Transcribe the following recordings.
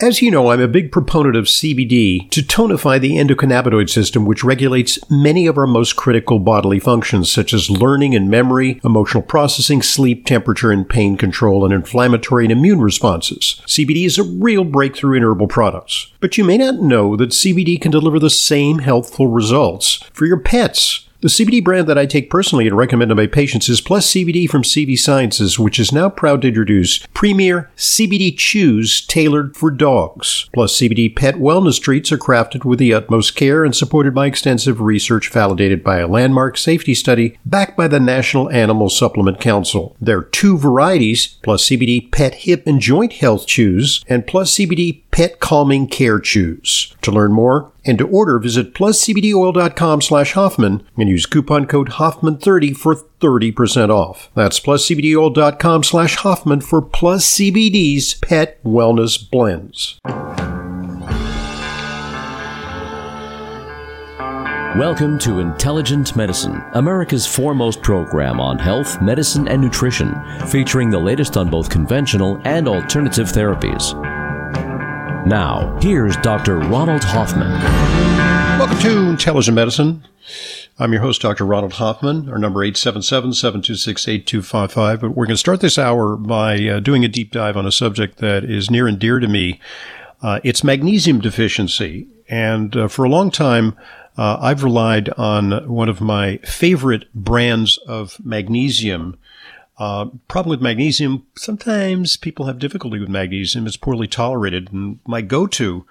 As you know, I'm a big proponent of CBD to tonify the endocannabinoid system, which regulates many of our most critical bodily functions, such as learning and memory, emotional processing, sleep, temperature and pain control, and inflammatory and immune responses. CBD is a real breakthrough in herbal products. But you may not know that CBD can deliver the same healthful results for your pets. The CBD brand that I take personally and recommend to my patients is Plus CBD from CV Sciences, which is now proud to introduce premier CBD chews tailored for dogs. Plus CBD pet wellness treats are crafted with the utmost care and supported by extensive research validated by a landmark safety study backed by the National Animal Supplement Council. There are 2 varieties, Plus CBD Pet Hip and Joint Health Chews and Plus CBD Pet Calming Care Chews. To learn more and to order, visit pluscbdoil.com/Hoffman and use coupon code Hoffman30 for 30% off. That's pluscbdoil.com/Hoffman for Plus CBD's pet wellness blends. Welcome to Intelligent Medicine, America's foremost program on health, medicine, and nutrition, featuring the latest on both conventional and alternative therapies. Now, here's Dr. Ronald Hoffman. Welcome to Intelligent Medicine. I'm your host, Dr. Ronald Hoffman. Our number 877-726-8255. But we're going to start this hour by doing a deep dive on a subject that is near and dear to me. It's magnesium deficiency. And for a long time, I've relied on one of my favorite brands of magnesium. Problem with magnesium, sometimes people have difficulty with magnesium. It's poorly tolerated. And my go-to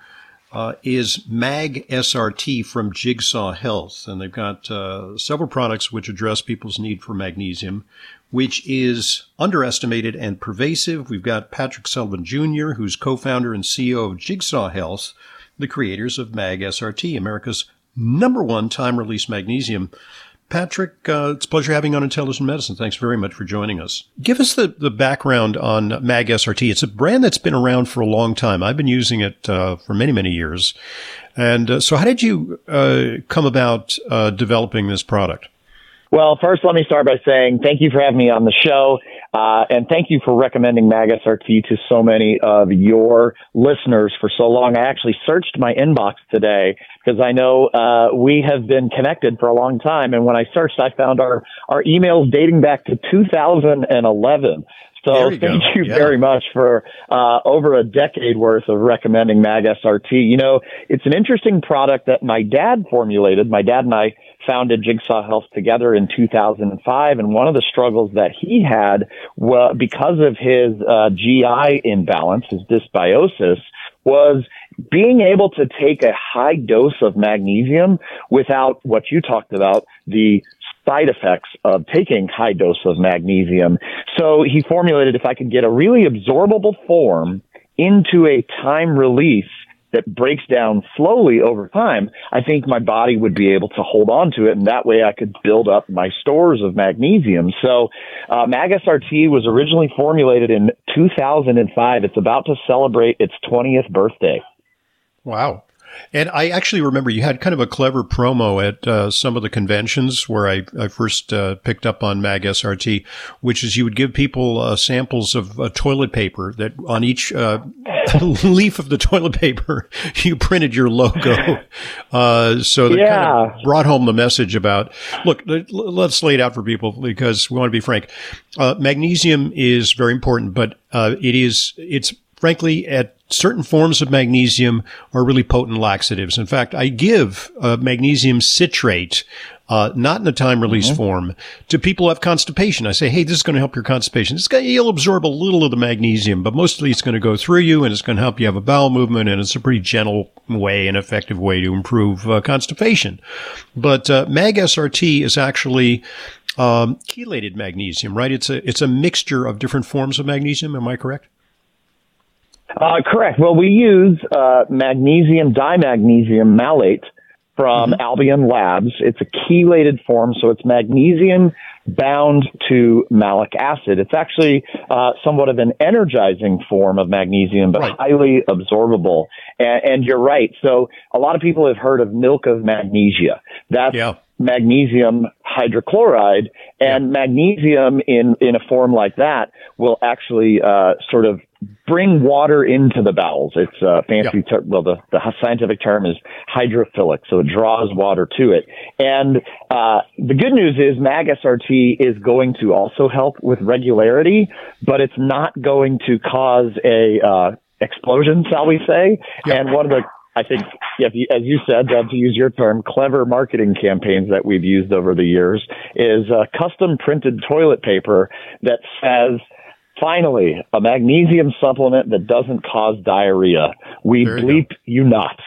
is Mag SRT from Jigsaw Health. And they've got several products which address people's need for magnesium, which is underestimated and pervasive. We've got Patrick Sullivan Jr., who's co-founder and CEO of Jigsaw Health, the creators of Mag SRT, America's #1 time-release magnesium. Patrick, it's a pleasure having you on Intelligent Medicine. Thanks very much for joining us. Give us the background on Mag SRT. It's a brand that's been around for a long time. I've been using it for many, many years. And so how did you come about developing this product? Well, first, let me start by saying thank you for having me on the show. And thank you for recommending Mag SRT to so many of your listeners for so long. I actually searched my inbox today because I know we have been connected for a long time. And when I searched, I found our emails dating back to 2011. So thank you very much for over a decade worth of recommending Mag SRT. You know, it's an interesting product that my dad formulated. My dad and I founded Jigsaw Health together in 2005. And one of the struggles that he had because of his GI imbalance, his dysbiosis, was being able to take a high dose of magnesium without what you talked about, the side effects of taking high dose of magnesium. So he formulated if I could get a really absorbable form into a time release that breaks down slowly over time, I think my body would be able to hold on to it, and that way I could build up my stores of magnesium. So Mag SRT was originally formulated in 2005. It's about to celebrate its 20th birthday. Wow. And I actually remember you had kind of a clever promo at some of the conventions where I first picked up on Mag SRT, which is you would give people samples of toilet paper that on each leaf of the toilet paper, you printed your logo. So that kind of brought home the message about, look, let's lay it out for people because we want to be frank. Magnesium is very important, but it's frankly, at certain forms of magnesium are really potent laxatives. In fact, I give magnesium citrate, not in a time-release form, to people who have constipation. I say, hey, this is going to help your constipation. You'll absorb a little of the magnesium, but mostly it's going to go through you, and it's going to help you have a bowel movement, and it's a pretty gentle way, an effective way to improve constipation. But Mag SRT is actually chelated magnesium, right? It's a mixture of different forms of magnesium. Am I correct? Correct. Well, we use magnesium dimagnesium malate from Albion Labs. It's a chelated form, so it's magnesium bound to malic acid. It's actually somewhat of an energizing form of magnesium, but highly absorbable. And you're right. So a lot of people have heard of milk of magnesia. That's magnesium hydrochloride, and magnesium in a form like that will actually sort of bring water into the bowels. It's a fancy term. Well, the scientific term is hydrophilic, so it draws water to it. And the good news is MAG-SRT is going to also help with regularity, but it's not going to cause a explosion, shall we say. And one of the, I think, as you said, to use your term, clever marketing campaigns that we've used over the years is custom printed toilet paper that says, finally, a magnesium supplement that doesn't cause diarrhea. We bleep you not.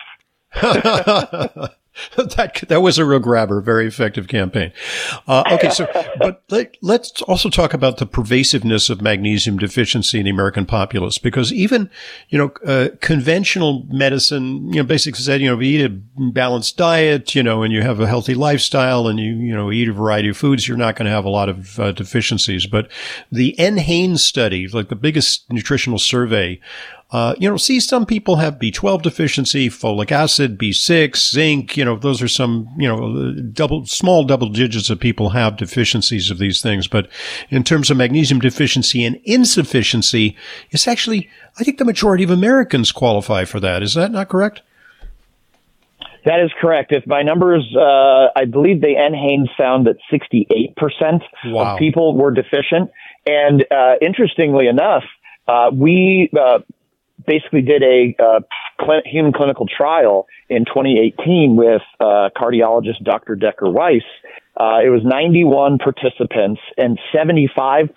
That was a real grabber. Very effective campaign. Okay, so but let's also talk about the pervasiveness of magnesium deficiency in the American populace, because even conventional medicine, basically said, if you eat a balanced diet, and you have a healthy lifestyle, and you eat a variety of foods, you're not going to have a lot of deficiencies. But the NHANES study, like the biggest nutritional survey, see, some people have B12 deficiency, folic acid, B6, zinc, those are some, small double digits of people have deficiencies of these things. But in terms of magnesium deficiency and insufficiency, it's actually, I think the majority of Americans qualify for that. Is that not correct? That is correct. If by numbers, I believe the NHANES found that 68% of people were deficient. And interestingly enough, we basically did a human clinical trial in 2018 with cardiologist Dr. Decker Weiss. It was 91 participants, and 75%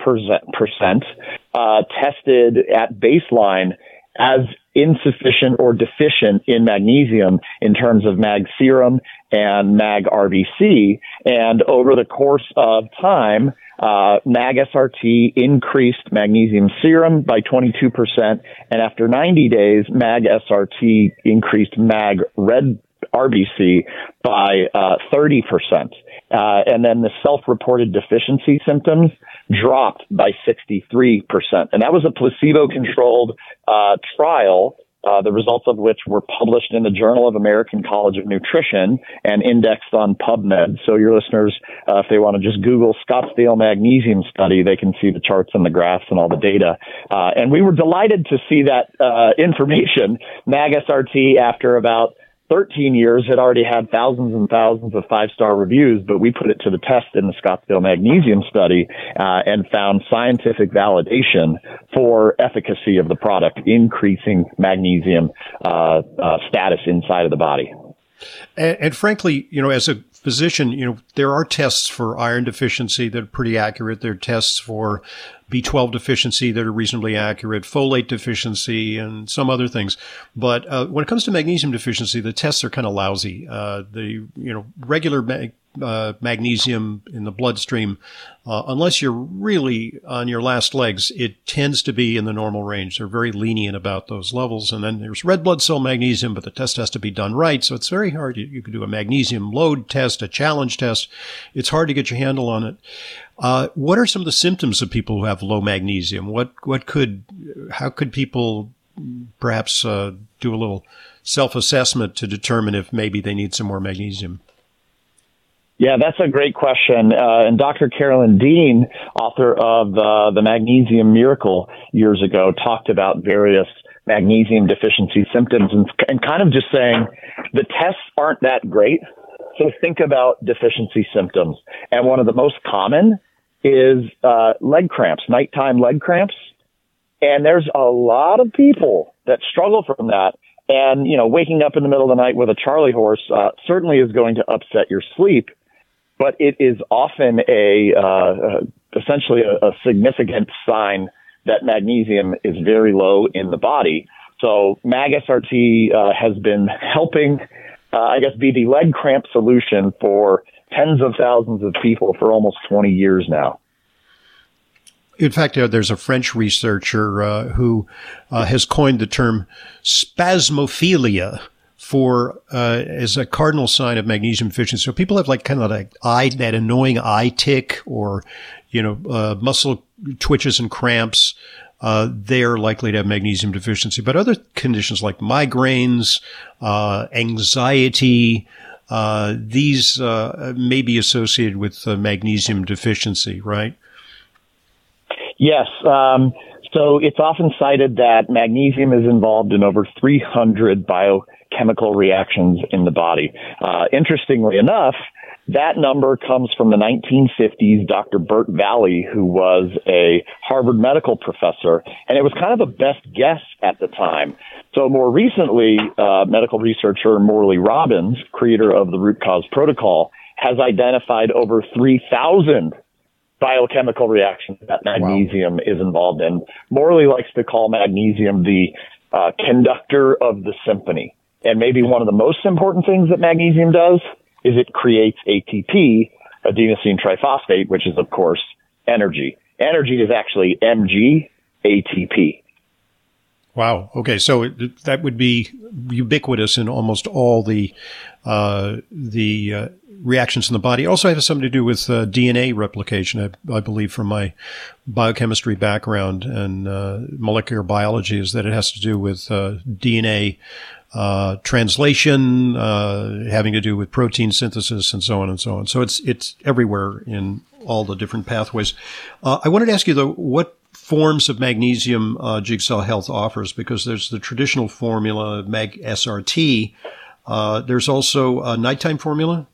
tested at baseline as insufficient or deficient in magnesium in terms of mag serum and mag RBC. And over the course of time, MAG-SRT increased magnesium serum by 22%, and after 90 days, MAG-SRT increased mag red RBC by 30%. And then the self-reported deficiency symptoms dropped by 63%. And that was a placebo-controlled trial, the results of which were published in the Journal of American College of Nutrition and indexed on PubMed. So your listeners, if they want to just Google Scottsdale Magnesium Study, they can see the charts and the graphs and all the data. And we were delighted to see that information. MAG-SRT, after about 13 years, had already had thousands and thousands of 5-star reviews, but we put it to the test in the Scottsdale Magnesium Study and found scientific validation for efficacy of the product, increasing magnesium status inside of the body. And frankly, as a physician, there are tests for iron deficiency that are pretty accurate. There are tests for B12 deficiency that are reasonably accurate, folate deficiency, and some other things. But when it comes to magnesium deficiency, the tests are kind of lousy. The regular magnesium in the bloodstream, unless you're really on your last legs, it tends to be in the normal range. They're very lenient about those levels. And then there's red blood cell magnesium, but the test has to be done right. So it's very hard. You could do a magnesium load test, a challenge test. It's hard to get your handle on it. What are some of the symptoms of people who have low magnesium? How could people perhaps do a little self-assessment to determine if maybe they need some more magnesium? Yeah, that's a great question. And Dr. Carolyn Dean, author of The Magnesium Miracle years ago, talked about various magnesium deficiency symptoms and kind of just saying the tests aren't that great. So think about deficiency symptoms. And one of the most common is leg cramps, nighttime leg cramps. And there's a lot of people that struggle from that. And, waking up in the middle of the night with a Charlie horse certainly is going to upset your sleep. But it is often essentially a significant sign that magnesium is very low in the body. So MAG-SRT has been helping, be the leg cramp solution for tens of thousands of people for almost 20 years now. In fact, there's a French researcher who has coined the term spasmophilia as a cardinal sign of magnesium deficiency. So people have that annoying eye tick or, muscle twitches and cramps. They're likely to have magnesium deficiency. But other conditions like migraines, anxiety, these may be associated with magnesium deficiency, right? Yes. So it's often cited that magnesium is involved in over 300 biochemical reactions in the body. Interestingly enough, that number comes from the 1950s, Dr. Bert Valley, who was a Harvard medical professor, and it was kind of a best guess at the time. So more recently, medical researcher Morley Robbins, creator of the Root Cause Protocol, has identified over 3,000 biochemical reactions that magnesium is involved in. Morley likes to call magnesium the conductor of the symphony. And maybe one of the most important things that magnesium does is it creates ATP, adenosine triphosphate, which is, of course, energy. Energy is actually MgATP. Wow. Okay. So that would be ubiquitous in almost all the reactions in the body. It also has something to do with DNA replication, I believe, from my biochemistry background and molecular biology, is that it has to do with DNA translation, having to do with protein synthesis, and so on and so on. So it's everywhere in all the different pathways. I wanted to ask you, though, what forms of magnesium Jigsaw Health offers, because there's the traditional formula, Mag SRT. There's also a nighttime formula.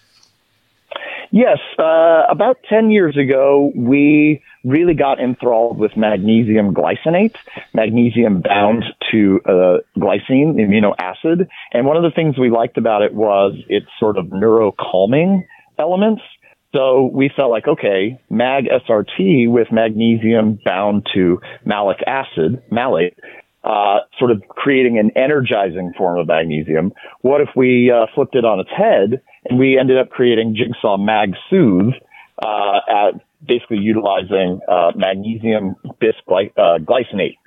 Yes. About 10 years ago, we really got enthralled with magnesium glycinate, magnesium bound to glycine, amino acid. And one of the things we liked about it was its sort of neurocalming elements. So we felt like, okay, Mag SRT with magnesium bound to malic acid, malate, sort of creating an energizing form of magnesium. What if we flipped it on its head and we ended up creating Jigsaw Mag Soothe, basically utilizing magnesium glycinate,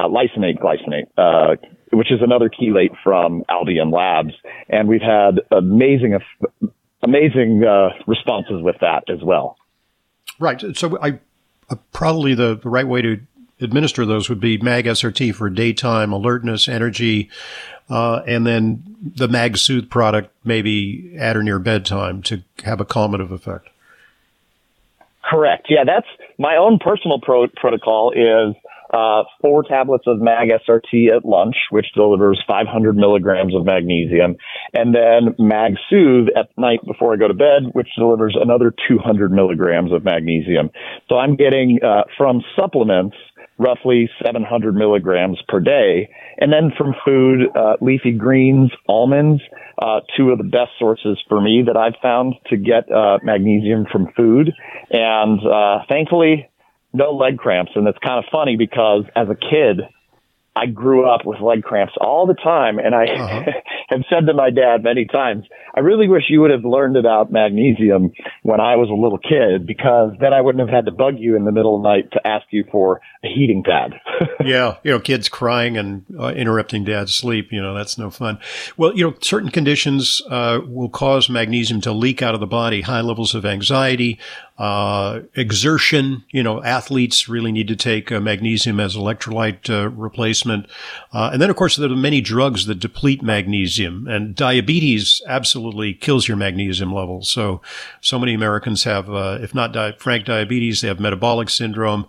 which is another chelate from Albion Labs. And we've had amazing responses with that as well. Right. So probably the right way to administer those would be Mag SRT for daytime alertness, energy, and then the Mag Soothe product maybe at or near bedtime to have a calmative effect. Correct. Yeah, that's my own personal protocol is 4 tablets of Mag SRT at lunch, which delivers 500 milligrams of magnesium, and then Mag Soothe at night before I go to bed, which delivers another 200 milligrams of magnesium. So I'm getting from supplements roughly 700 milligrams per day. And then from food, leafy greens, almonds, 2 of the best sources for me that I've found to get magnesium from food. And thankfully, no leg cramps. And it's kind of funny because as a kid, I grew up with leg cramps all the time. And I have said to my dad many times, I really wish you would have learned about magnesium when I was a little kid, because then I wouldn't have had to bug you in the middle of the night to ask you for a heating pad. Yeah. Kids crying and interrupting dad's sleep, that's no fun. Well, certain conditions will cause magnesium to leak out of the body, high levels of anxiety, exertion. Athletes really need to take magnesium as electrolyte replacement. And then, of course, there are many drugs that deplete magnesium, and diabetes absolutely kills your magnesium levels. So many Americans have, if not frank diabetes, they have metabolic syndrome,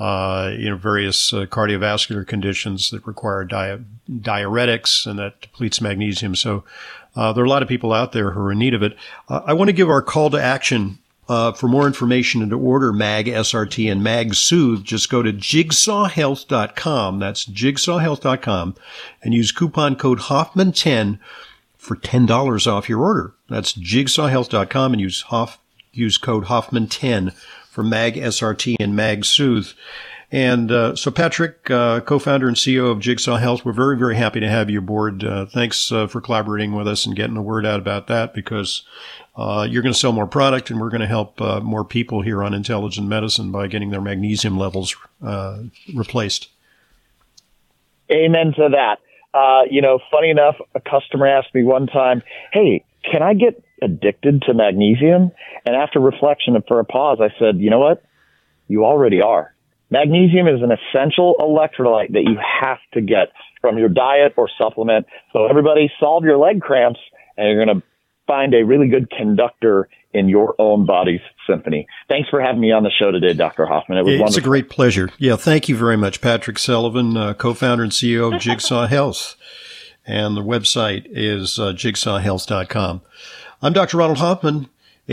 various cardiovascular conditions that require diuretics, and that depletes magnesium. So there are a lot of people out there who are in need of it. I want to give our call to action. For more information and to order Mag SRT and Mag Soothe, just go to jigsawhealth.com. That's jigsawhealth.com, and use coupon code Hoffman10 for $10 off your order. That's jigsawhealth.com, and use code Hoffman10 for Mag SRT and Mag Soothe. And so Patrick, co-founder and CEO of Jigsaw Health, we're very, very happy to have you aboard. Thanks for collaborating with us and getting the word out about that, because you're going to sell more product, and we're going to help more people here on Intelligent Medicine by getting their magnesium levels replaced. Amen to that. Funny enough, a customer asked me one time, hey, can I get addicted to magnesium? And after reflection and for a pause, I said, you know what? You already are. Magnesium is an essential electrolyte that you have to get from your diet or supplement. So everybody, solve your leg cramps, and you're going to find a really good conductor in your own body's symphony. Thanks for having me on the show today, Dr. Hoffman. It was wonderful. It's a great pleasure. Yeah, thank you very much. Patrick Sullivan, co-founder and CEO of Jigsaw Health. And the website is jigsawhealth.com. I'm Dr. Ronald Hoffman,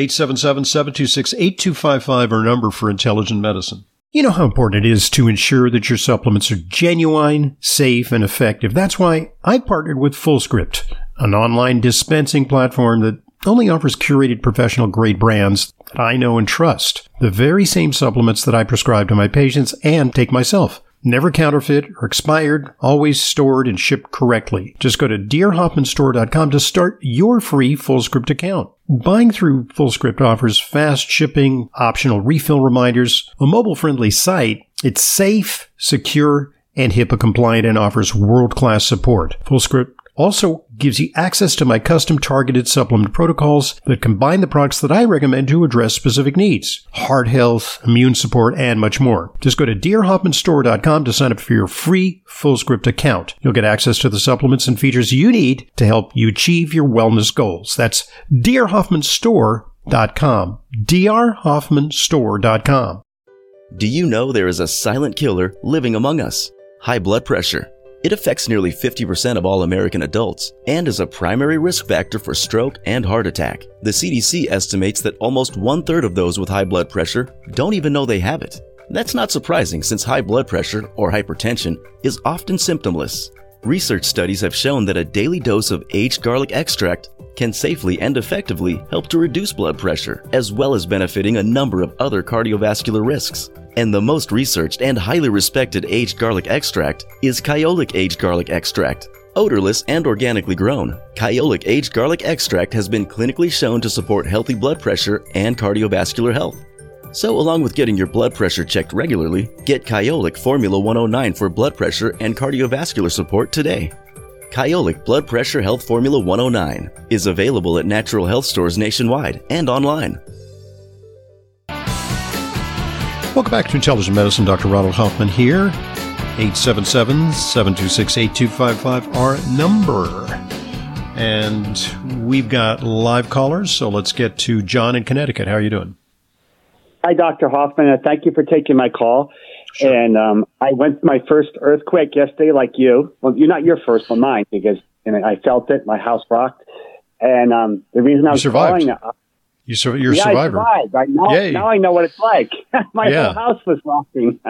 877-726-8255, our number for Intelligent Medicine. You know how important it is to ensure that your supplements are genuine, safe, and effective. That's why I partnered with FullScript, an online dispensing platform that only offers curated professional-grade brands that I know and trust. The very same supplements that I prescribe to my patients and take myself. Never counterfeit or expired, always stored and shipped correctly. Just go to drhoffmanstore.com to start your free FullScript account. Buying through FullScript offers fast shipping, optional refill reminders, a mobile-friendly site. It's safe, secure, and HIPAA compliant and offers world-class support. FullScript also gives you access to my custom targeted supplement protocols that combine the products that I recommend to address specific needs. Heart health, immune support, and much more. Just go to drhoffmanstore.com to sign up for your free FullScript account. You'll get access to the supplements and features you need to help you achieve your wellness goals. That's drhoffmanstore.com. drhoffmanstore.com. Do you know there is a silent killer living among us? High blood pressure. It affects nearly 50% of all American adults and is a primary risk factor for stroke and heart attack. The CDC estimates that almost 1/3 of those with high blood pressure don't even know they have it. That's not surprising since high blood pressure, or hypertension, is often symptomless. Research studies have shown that a daily dose of aged garlic extract can safely and effectively help to reduce blood pressure, as well as benefiting a number of other cardiovascular risks. And the most researched and highly respected aged garlic extract is Kyolic Aged Garlic Extract. Odorless and organically grown, Kyolic Aged Garlic Extract has been clinically shown to support healthy blood pressure and cardiovascular health. So along with getting your blood pressure checked regularly, get Kyolic Formula 109 for blood pressure and cardiovascular support today. Kyolic Blood Pressure Health Formula 109 is available at natural health stores nationwide and online. Welcome back to Intelligent Medicine. Dr. Ronald Hoffman here. 877-726-8255, our number. And we've got live callers, so let's get to John in Connecticut. How are you doing? Hi, Dr. Hoffman. Thank you for taking my call. Sure. And I went through my first earthquake yesterday, like you. Well, you're not your first one, mine, because I felt it. My house rocked. And the reason I was calling... You're a survivor. I survived. Now I know what it's like. My whole house was rocking.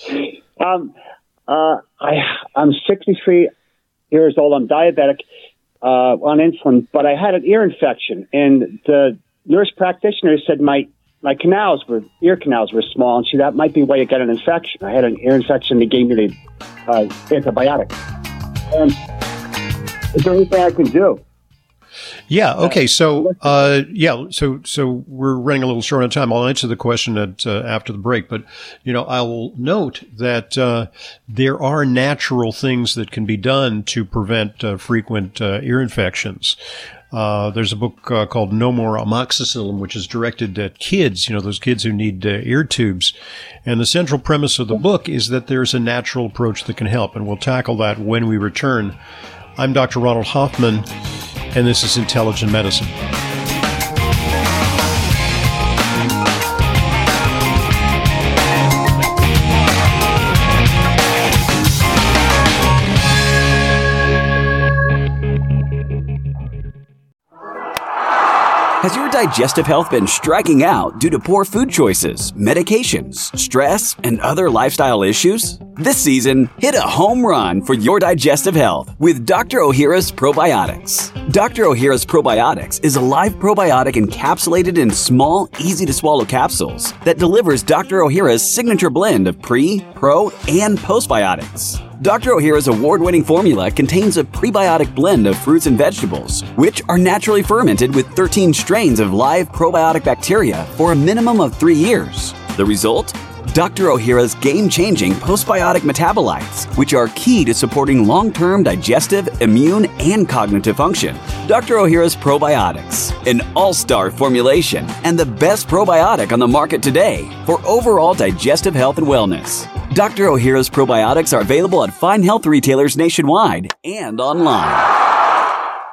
I'm 63 years old. I'm diabetic, on insulin, but I had an ear infection. And the nurse practitioner said my ear canals were small, and that might be why you got an infection. I had an ear infection. They gave me the antibiotic. And is there anything I can do? Yeah. Okay. So, so we're running a little short on time. I'll answer the question after the break, but, I'll note that, there are natural things that can be done to prevent, frequent, ear infections. There's a book called No More Amoxicillin, which is directed at kids, those kids who need ear tubes. And the central premise of the book is that there's a natural approach that can help, and we'll tackle that when we return. I'm Dr. Ronald Hoffman, and this is Intelligent Medicine. Has your digestive health been striking out due to poor food choices, medications, stress, and other lifestyle issues? This season, hit a home run for your digestive health with Dr. Ohhira's Probiotics. Dr. Ohhira's Probiotics is a live probiotic encapsulated in small, easy-to-swallow capsules that delivers Dr. Ohhira's signature blend of pre, pro, and postbiotics. Dr. Ohhira's award-winning formula contains a prebiotic blend of fruits and vegetables, which are naturally fermented with 13 strains of live probiotic bacteria for a minimum of 3 years. The result? Dr. Ohhira's game-changing postbiotic metabolites, which are key to supporting long-term digestive, immune, and cognitive function. Dr. Ohhira's Probiotics, an all-star formulation and the best probiotic on the market today for overall digestive health and wellness. Dr. Ohhira's Probiotics are available at fine health retailers nationwide and online.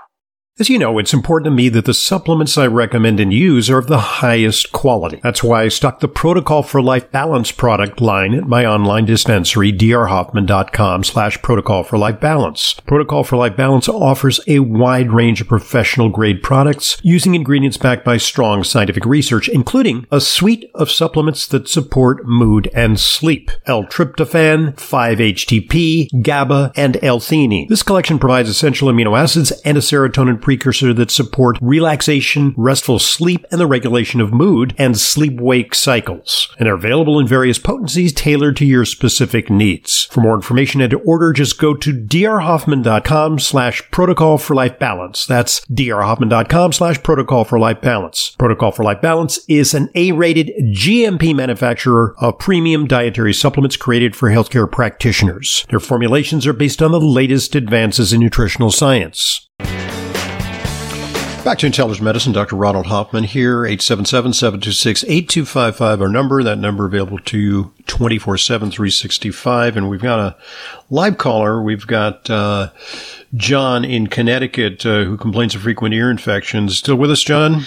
As you know, it's important to me that the supplements I recommend and use are of the highest quality. That's why I stock the Protocol for Life Balance product line at my online dispensary, drhoffman.com/Protocol for Life Balance. Protocol for Life Balance offers a wide range of professional grade products using ingredients backed by strong scientific research, including a suite of supplements that support mood and sleep. L-tryptophan, 5-HTP, GABA, and L-theanine. This collection provides essential amino acids and a serotonin precursor that support relaxation, restful sleep, and the regulation of mood and sleep-wake cycles. And they're available in various potencies tailored to your specific needs. For more information and to order, just go to drhoffman.com/Protocol for Life Balance. That's drhoffman.com/Protocol for Life Balance. Protocol for Life Balance is an A-rated GMP manufacturer of premium dietary supplements created for healthcare practitioners. Their formulations are based on the latest advances in nutritional science. Back to Intelligent Medicine, Dr. Ronald Hoffman here, 877-726-8255, our number. That number available to you 24/7, 365. And we've got a live caller. We've got John in Connecticut who complains of frequent ear infections. Still with us, John?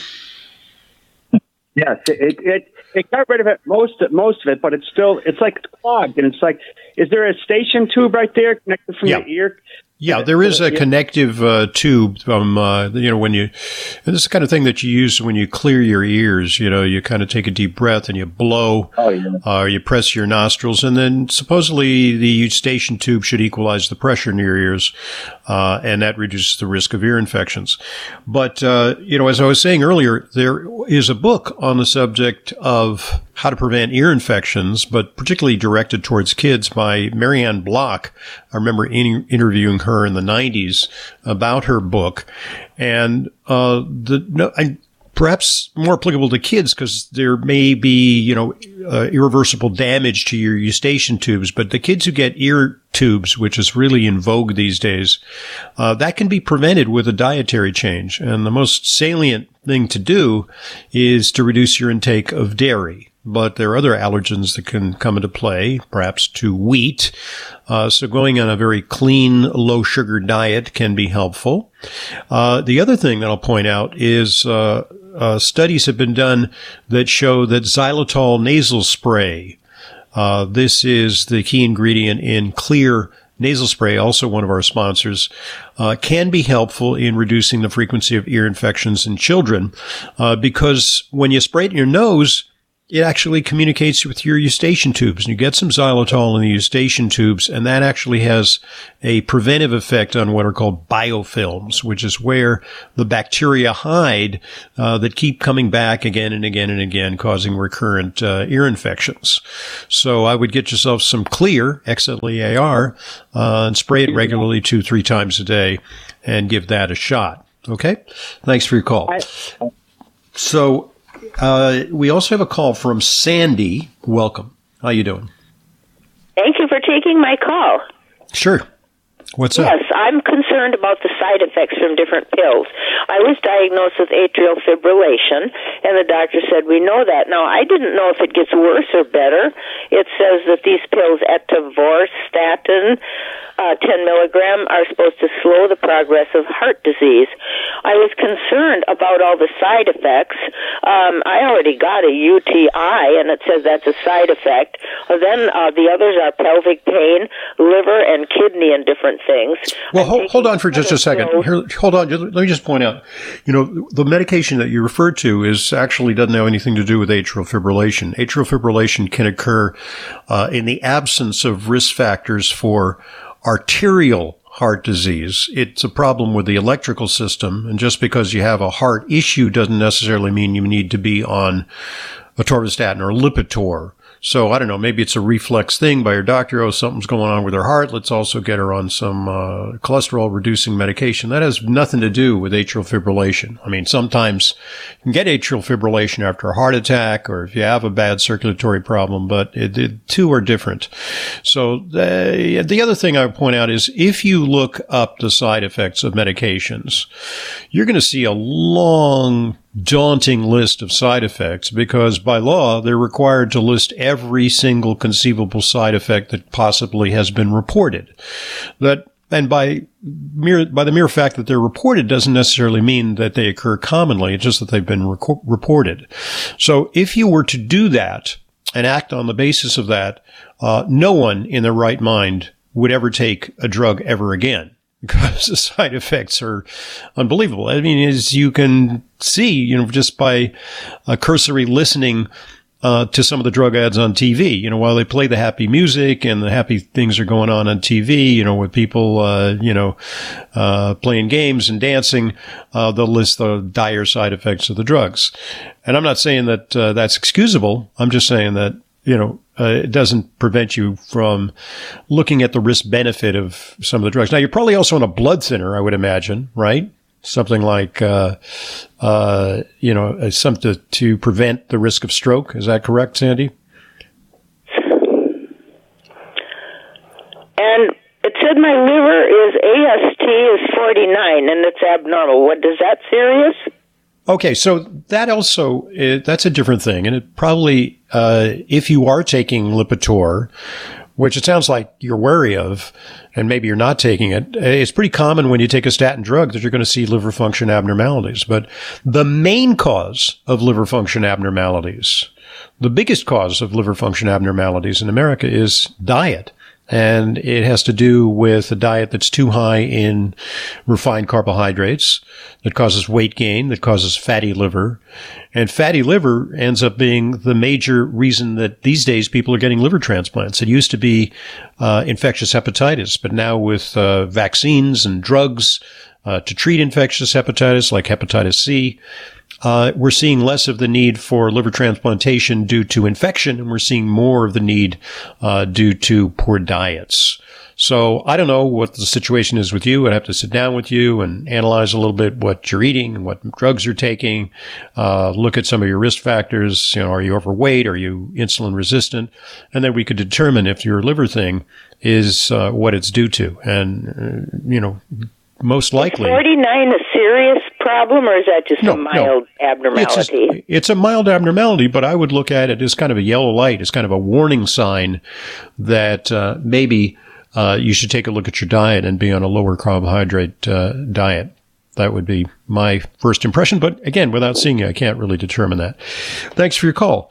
Yes, it got rid of it, most of it, but it's like it's clogged, and it's like, is there a station tube right there connected from the ear? Yeah, there is a connective tube from, when you, and this is the kind of thing that you use when you clear your ears. You kind of take a deep breath and you blow, or you press your nostrils, and then supposedly the eustachian tube should equalize the pressure in your ears, and that reduces the risk of ear infections. But, as I was saying earlier, there is a book on the subject of how to prevent ear infections, but particularly directed towards kids, by Marianne Block. I remember interviewing her in the 90s about her book, and perhaps more applicable to kids because there may be, irreversible damage to your eustachian tubes. But the kids who get ear tubes, which is really in vogue these days, that can be prevented with a dietary change. And the most salient thing to do is to reduce your intake of dairy. But there are other allergens that can come into play, perhaps to wheat. So going on a very clean, low-sugar diet can be helpful. The other thing that I'll point out is studies have been done that show that xylitol nasal spray, this is the key ingredient in Clear nasal spray, also one of our sponsors, can be helpful in reducing the frequency of ear infections in children, because when you spray it in your nose, it actually communicates with your eustachian tubes. And you get some xylitol in the eustachian tubes, and that actually has a preventive effect on what are called biofilms, which is where the bacteria hide that keep coming back again and again and again, causing recurrent ear infections. So I would get yourself some Clear, XLEAR, and spray it regularly 2-3 times a day and give that a shot. Okay? Thanks for your call. So we also have a call from Sandy. Welcome. How you doing? Thank you for taking my call. Sure. What's up? Yes, I'm concerned about the side effects from different pills. I was diagnosed with atrial fibrillation, and the doctor said, we know that. Now, I didn't know if it gets worse or better. It says that these pills, atorvastatin, 10 milligram, are supposed to slow the progress of heart disease. I was concerned about all the side effects. I already got a UTI, and it says that's a side effect. Then the others are pelvic pain, liver, and kidney, and different things. Well, hold on for just a second. Here, hold on. Let me just point out, the medication that you referred to actually doesn't have anything to do with atrial fibrillation. Atrial fibrillation can occur in the absence of risk factors for arterial heart disease. It's a problem with the electrical system, and just because you have a heart issue doesn't necessarily mean you need to be on atorvastatin or Lipitor. So I don't know, maybe it's a reflex thing by your doctor. Oh, something's going on with her heart. Let's also get her on some cholesterol reducing medication. That has nothing to do with atrial fibrillation. I mean, sometimes you can get atrial fibrillation after a heart attack or if you have a bad circulatory problem, but the two are different. So the other thing I would point out is if you look up the side effects of medications, you're going to see a long, daunting list of side effects because by law they're required to list every single conceivable side effect that possibly has been reported. That And by the mere fact that they're reported doesn't necessarily mean that they occur commonly. It's just that they've been reported. So if you were to do that and act on the basis of that, no one in their right mind would ever take a drug ever again, because the side effects are unbelievable. I mean, as you can see, just by cursory listening to some of the drug ads on TV, while they play the happy music and the happy things are going on TV, with people, playing games and dancing, they'll list the dire side effects of the drugs. And I'm not saying that that's excusable. I'm just saying that, it doesn't prevent you from looking at the risk benefit of some of the drugs. Now, you're probably also on a blood thinner, I would imagine, right? Something like, something to prevent the risk of stroke. Is that correct, Sandy? And it said my liver is AST is 49, and it's abnormal. What is that serious? Okay, so that also, that's a different thing. And it probably, if you are taking Lipitor, which it sounds like you're wary of, and maybe you're not taking it, it's pretty common when you take a statin drug that you're going to see liver function abnormalities. But the main cause of liver function abnormalities, the biggest cause of liver function abnormalities in America is diet. And it has to do with a diet that's too high in refined carbohydrates, that causes weight gain, that causes fatty liver. And fatty liver ends up being the major reason that these days people are getting liver transplants. It used to be infectious hepatitis, but now with vaccines and drugs to treat infectious hepatitis, like hepatitis C, we're seeing less of the need for liver transplantation due to infection, and we're seeing more of the need due to poor diets. So I don't know what the situation is with you. I'd have to sit down with you and analyze a little bit what you're eating and what drugs you're taking, look at some of your risk factors. Are you overweight? Are you insulin resistant? And then we could determine if your liver thing is what it's due to. And, most likely. 49 a serious problem, or is that just a mild abnormality? It's a mild abnormality, but I would look at it as kind of a yellow light, as kind of a warning sign that maybe you should take a look at your diet and be on a lower carbohydrate diet. That would be my first impression. But again, without seeing you, I can't really determine that. Thanks for your call.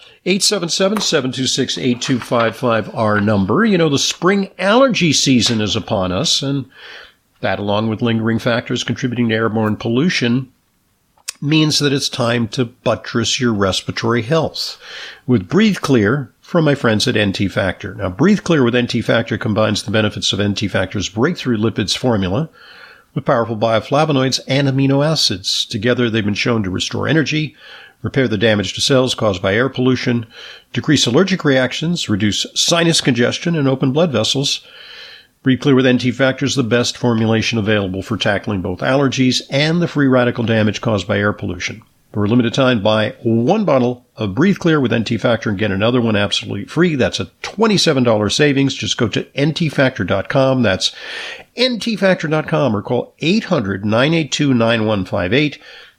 877-726-8255, our number. The spring allergy season is upon us, and that, along with lingering factors contributing to airborne pollution, means that it's time to buttress your respiratory health with Breathe Clear from my friends at NT Factor. Now, Breathe Clear with NT Factor combines the benefits of NT Factor's breakthrough lipids formula with powerful bioflavonoids and amino acids. Together, they've been shown to restore energy, repair the damage to cells caused by air pollution, decrease allergic reactions, reduce sinus congestion, and open blood vessels. Breathe Clear with NT Factor is the best formulation available for tackling both allergies and the free radical damage caused by air pollution. For a limited time, buy one bottle of Breathe Clear with NT Factor and get another one absolutely free. That's a $27 savings. Just go to ntfactor.com. That's ntfactor.com, or call 800-982-9158.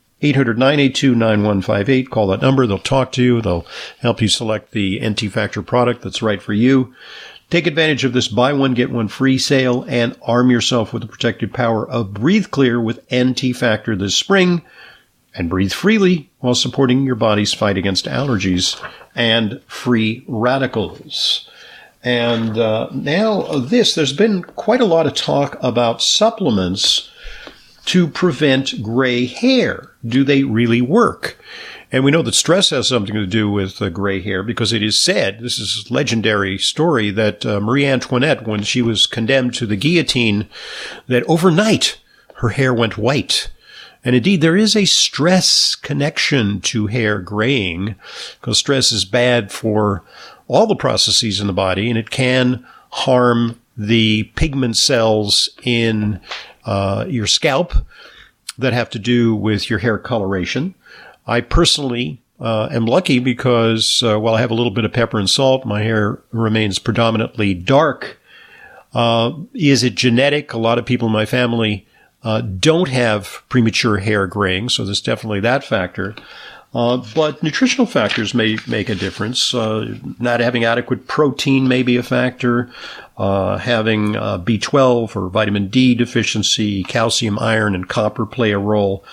800-982-9158. Call that number. They'll talk to you. They'll help you select the NT Factor product that's right for you. Take advantage of this buy one, get one free sale and arm yourself with the protective power of Breathe Clear with NT Factor this spring, and breathe freely while supporting your body's fight against allergies and free radicals. And now there's been quite a lot of talk about supplements to prevent gray hair. Do they really work? And we know that stress has something to do with gray hair, because it is said, this is a legendary story, that Marie Antoinette, when she was condemned to the guillotine, that overnight her hair went white. And indeed, there is a stress connection to hair graying, because stress is bad for all the processes in the body, and it can harm the pigment cells in your scalp that have to do with your hair coloration. I personally am lucky because while I have a little bit of pepper and salt, my hair remains predominantly dark. Is it genetic? A lot of people in my family don't have premature hair graying, so there's definitely that factor. But nutritional factors may make a difference. Not having adequate protein may be a factor. Having B12 or vitamin D deficiency, calcium, iron, and copper play a role.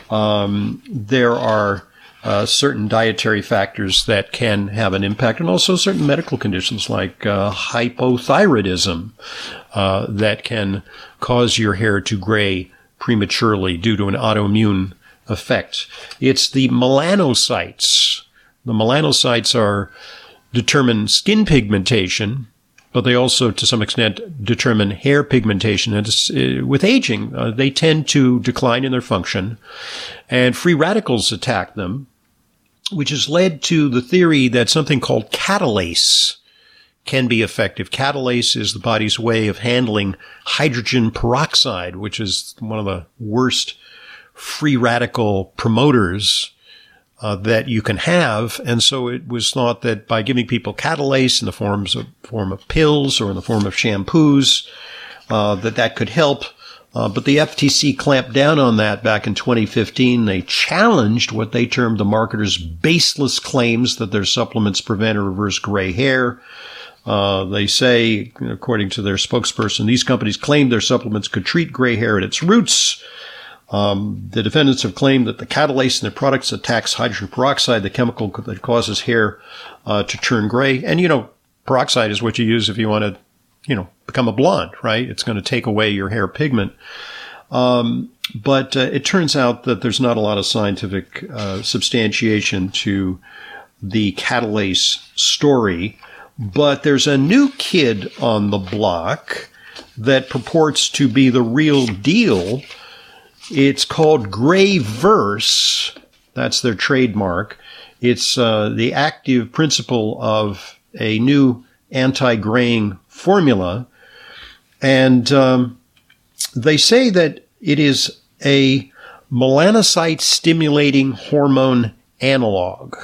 There are certain dietary factors that can have an impact, and also certain medical conditions like hypothyroidism that can cause your hair to gray prematurely due to an autoimmune effect. It's the melanocytes. The melanocytes determine skin pigmentation, but they also, to some extent, determine hair pigmentation. And with aging, they tend to decline in their function, and free radicals attack them, which has led to the theory that something called catalase can be effective. Catalase is the body's way of handling hydrogen peroxide, which is one of the worst free radical promoters that you can have. And so it was thought that by giving people catalase in the form of pills or in the form of shampoos, that could help. But the FTC clamped down on that back in 2015. They challenged what they termed the marketers' baseless claims that their supplements prevent or reverse gray hair. They say, according to their spokesperson, these companies claimed their supplements could treat gray hair at its roots. The defendants have claimed that the catalase in their products attacks hydrogen peroxide, the chemical that causes hair to turn gray. And, peroxide is what you use if you want to, become a blonde, right? It's going to take away your hair pigment. But it turns out that there's not a lot of scientific substantiation to the catalase story. But there's a new kid on the block that purports to be the real deal. It's called Grayverse. That's their trademark. It's the active principle of a new anti-graying formula. And they say that it is a melanocyte-stimulating hormone analog.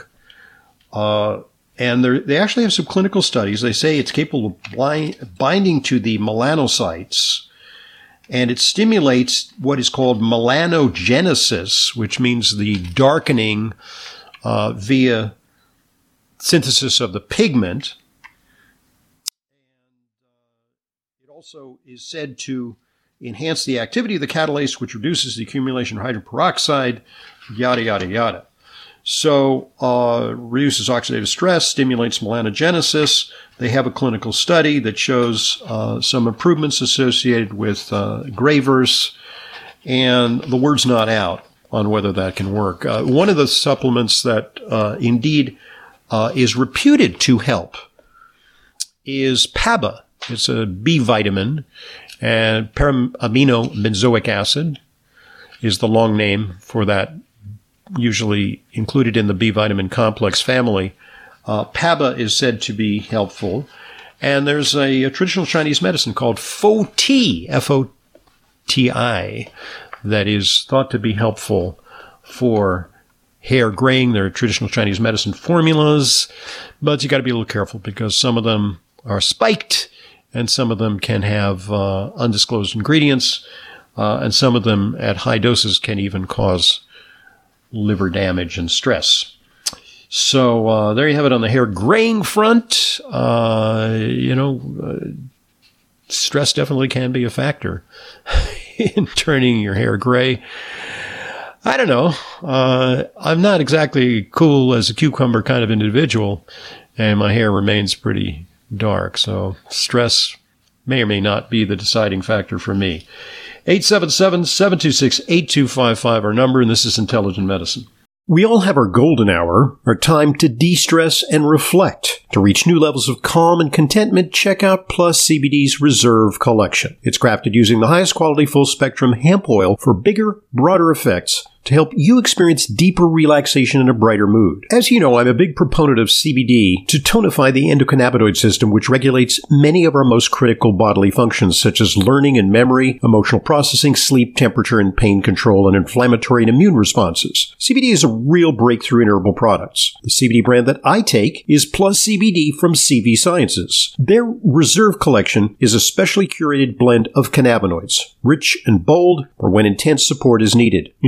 And they actually have some clinical studies. They say it's capable of binding to the melanocytes, and it stimulates what is called melanogenesis, which means the darkening via synthesis of the pigment. And it also is said to enhance the activity of the catalase, which reduces the accumulation of hydrogen peroxide, yada, yada, yada. So, reduces oxidative stress, stimulates melanogenesis. They have a clinical study that shows some improvements associated with Grayverse, and the word's not out on whether that can work. One of the supplements that indeed is reputed to help is PABA. It's a B vitamin, and paramino benzoic acid is the long name for that, usually included in the B vitamin complex family. PABA is said to be helpful. And there's a traditional Chinese medicine called Foti, F-O-T-I, that is thought to be helpful for hair graying. There are traditional Chinese medicine formulas, but you got to be a little careful because some of them are spiked and some of them can have undisclosed ingredients, and some of them at high doses can even cause liver damage and stress. So there you have it on the hair graying front. Stress definitely can be a factor in turning your hair gray. I don't know. I'm not exactly cool as a cucumber kind of individual, and my hair remains pretty dark. So stress may or may not be the deciding factor for me. 877-726-8255, our number, and this is Intelligent Medicine. We all have our golden hour, our time to de-stress and reflect. To reach new levels of calm and contentment, check out Plus CBD's Reserve Collection. It's crafted using the highest quality full-spectrum hemp oil for bigger, broader effects to help you experience deeper relaxation and a brighter mood. As you know, I'm a big proponent of CBD to tonify the endocannabinoid system, which regulates many of our most critical bodily functions, such as learning and memory, emotional processing, sleep, temperature, and pain control, and inflammatory and immune responses. CBD is a real breakthrough in herbal products. The CBD brand that I take is Plus CBD from CV Sciences. Their Reserve Collection is a specially curated blend of cannabinoids, rich and bold for when intense support is needed. Enjoy a deep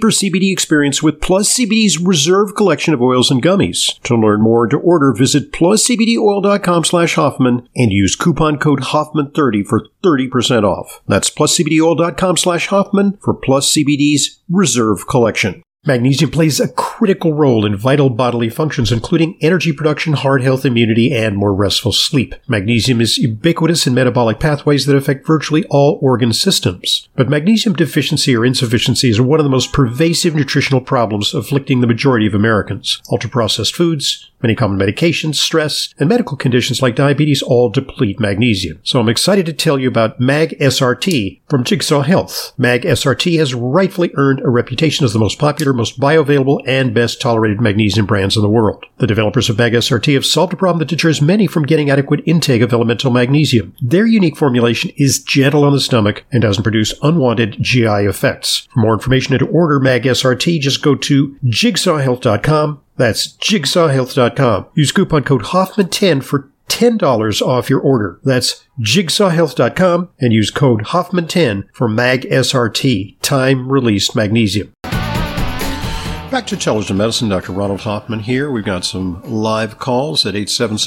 deeper CBD experience with Plus CBD's Reserve collection of oils and gummies. To learn more and to order, visit pluscbdoil.com/Hoffman and use coupon code Hoffman30 for 30% off. That's pluscbdoil.com/Hoffman for Plus CBD's Reserve collection. Magnesium plays a critical role in vital bodily functions, including energy production, heart health, immunity, and more restful sleep. Magnesium is ubiquitous in metabolic pathways that affect virtually all organ systems. But magnesium deficiency or insufficiency is one of the most pervasive nutritional problems afflicting the majority of Americans. Ultra-processed foods, many common medications, stress, and medical conditions like diabetes all deplete magnesium. So I'm excited to tell you about Mag SRT from Jigsaw Health. Mag SRT has rightfully earned a reputation as the most popular, most bioavailable, and best tolerated magnesium brands in the world. The developers of Mag SRT have solved a problem that deters many from getting adequate intake of elemental magnesium. Their unique formulation is gentle on the stomach and doesn't produce unwanted GI effects. For more information and to order Mag SRT, just go to jigsawhealth.com. That's jigsawhealth.com. Use coupon code Hoffman10 for $10 off your order. That's jigsawhealth.com and use code Hoffman10 for Mag SRT, time-released magnesium. Back to Intelligent Medicine, Dr. Ronald Hoffman here. We've got some live calls at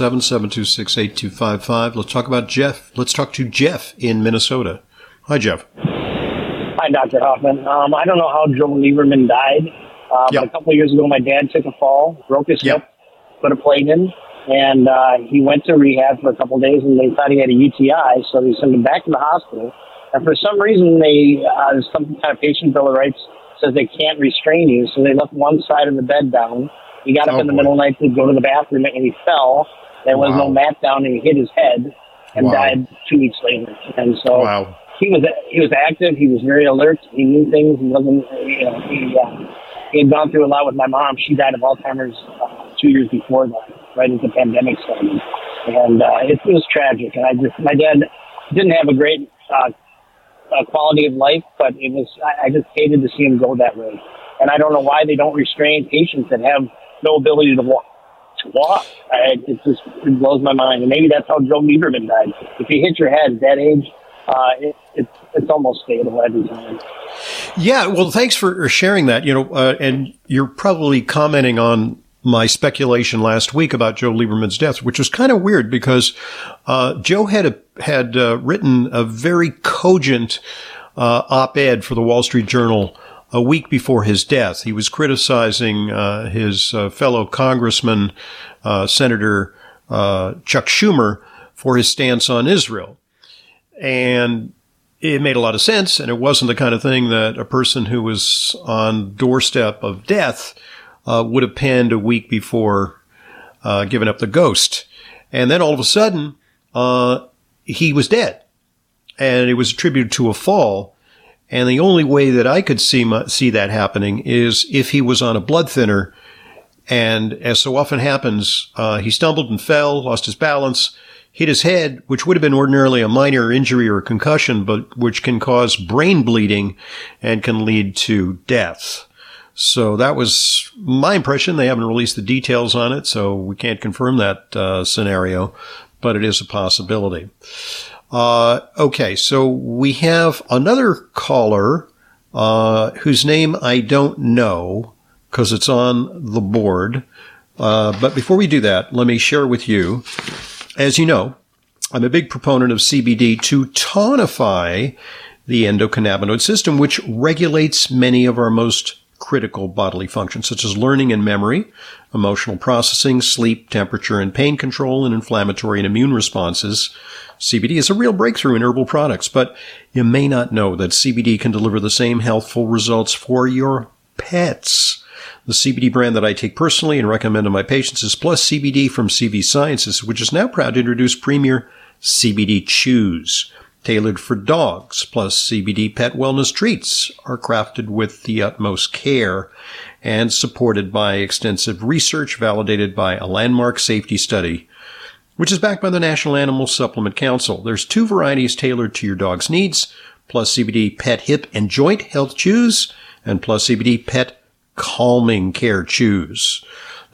877-726-8255. Let's talk about Jeff. Let's talk to Jeff in Minnesota. Hi, Jeff. Hi, Dr. Hoffman. I don't know how Joe Lieberman died. But a couple of years ago, my dad took a fall, broke his hip, put a plate in, and he went to rehab for a couple of days, and they thought he had a UTI, so they sent him back to the hospital. And for some reason, some kind of patient bill of rights says they can't restrain you, so they left one side of the bed down. He got up in the middle of the night to go to the bathroom, and he fell. There was no mat down, and he hit his head and died 2 weeks later. And so he was active. He was very alert. He knew things. He wasn't, he had gone through a lot with my mom. She died of Alzheimer's 2 years before that, right as the pandemic started. And it was tragic. And my dad didn't have a great quality of life, but I just hated to see him go that way. And I don't know why they don't restrain patients that have no ability to walk. It blows my mind. And maybe that's how Joe Lieberman died. If you hit your head at that age, it's almost fatal every time. Yeah, well, thanks for sharing that. And you're probably commenting on my speculation last week about Joe Lieberman's death, which was kind of weird because Joe had written a very cogent op-ed for the Wall Street Journal a week before his death. He was criticizing his fellow congressman, Senator Chuck Schumer, for his stance on Israel. And it made a lot of sense, and it wasn't the kind of thing that a person who was on doorstep of death would have penned a week before giving up the ghost. And then all of a sudden, he was dead, and it was attributed to a fall. And the only way that I could see that happening is if he was on a blood thinner, and as so often happens, he stumbled and fell, lost his balance, hit his head, which would have been ordinarily a minor injury or a concussion, but which can cause brain bleeding and can lead to death. So that was my impression. They haven't released the details on it, so we can't confirm that scenario, but it is a possibility. Okay, so we have another caller whose name I don't know because it's on the board. But before we do that, let me share with you. As you know, I'm a big proponent of CBD to tonify the endocannabinoid system, which regulates many of our most critical bodily functions, such as learning and memory, emotional processing, sleep, temperature and pain control, and inflammatory and immune responses. CBD is a real breakthrough in herbal products, but you may not know that CBD can deliver the same healthful results for your pets. The CBD brand that I take personally and recommend to my patients is Plus CBD from CV Sciences, which is now proud to introduce premier CBD chews. Tailored for dogs, Plus CBD pet wellness treats are crafted with the utmost care and supported by extensive research validated by a landmark safety study, which is backed by the National Animal Supplement Council. There's 2 varieties tailored to your dog's needs, Plus CBD Pet Hip and Joint Health Chews and Plus CBD Pet Calming Care Chews.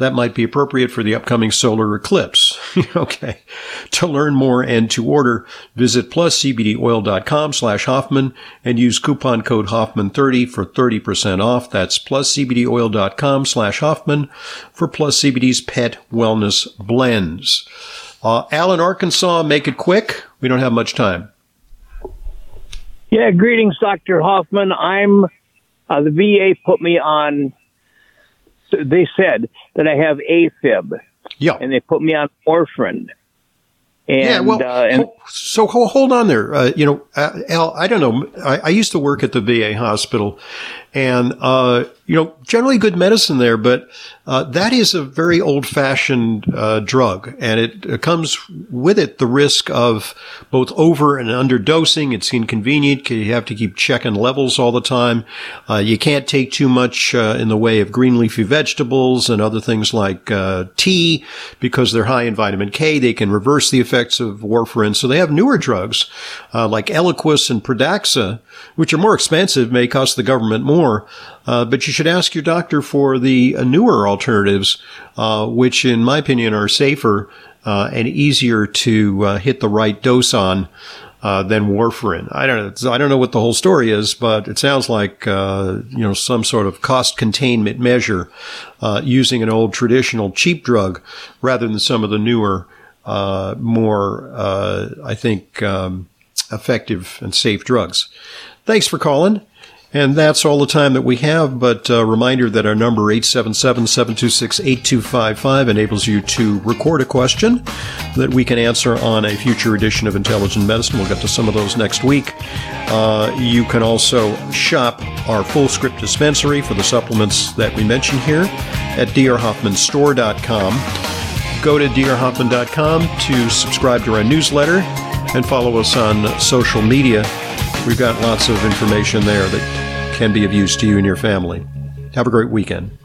that might be appropriate for the upcoming solar eclipse. Okay. To learn more and to order, visit pluscbdoil.com/Hoffman and use coupon code Hoffman30 for 30% off. That's pluscbdoil.com/Hoffman for Plus CBD's pet wellness blends. Al in Arkansas, make it quick. We don't have much time. Yeah, greetings, Dr. Hoffman. I'm the VA put me on. They said that I have AFib. Yeah, and they put me on warfarin. And, so hold on there. Al, I don't know. I used to work at the VA hospital, and generally good medicine there, but that is a very old-fashioned drug, and it comes with it the risk of both over and underdosing. It's inconvenient. You have to keep checking levels all the time. You can't take too much in the way of green leafy vegetables and other things like tea because they're high in vitamin K. They can reverse the effects of warfarin. So they have newer drugs like Eliquis and Pradaxa, which are more expensive, may cost the government more. But you should ask your doctor for the newer alternatives, which in my opinion are safer and easier to hit the right dose on than warfarin. I don't know what the whole story is, but it sounds like some sort of cost containment measure using an old traditional cheap drug rather than some of the newer, more effective and safe drugs. Thanks for calling. And that's all the time that we have, but a reminder that our number 877-726-8255 enables you to record a question that we can answer on a future edition of Intelligent Medicine. We'll get to some of those next week. You can also shop our full script dispensary for the supplements that we mentioned here at drhoffmanstore.com. Go to drhoffman.com to subscribe to our newsletter and follow us on social media. We've got lots of information there that can be of use to you and your family. Have a great weekend.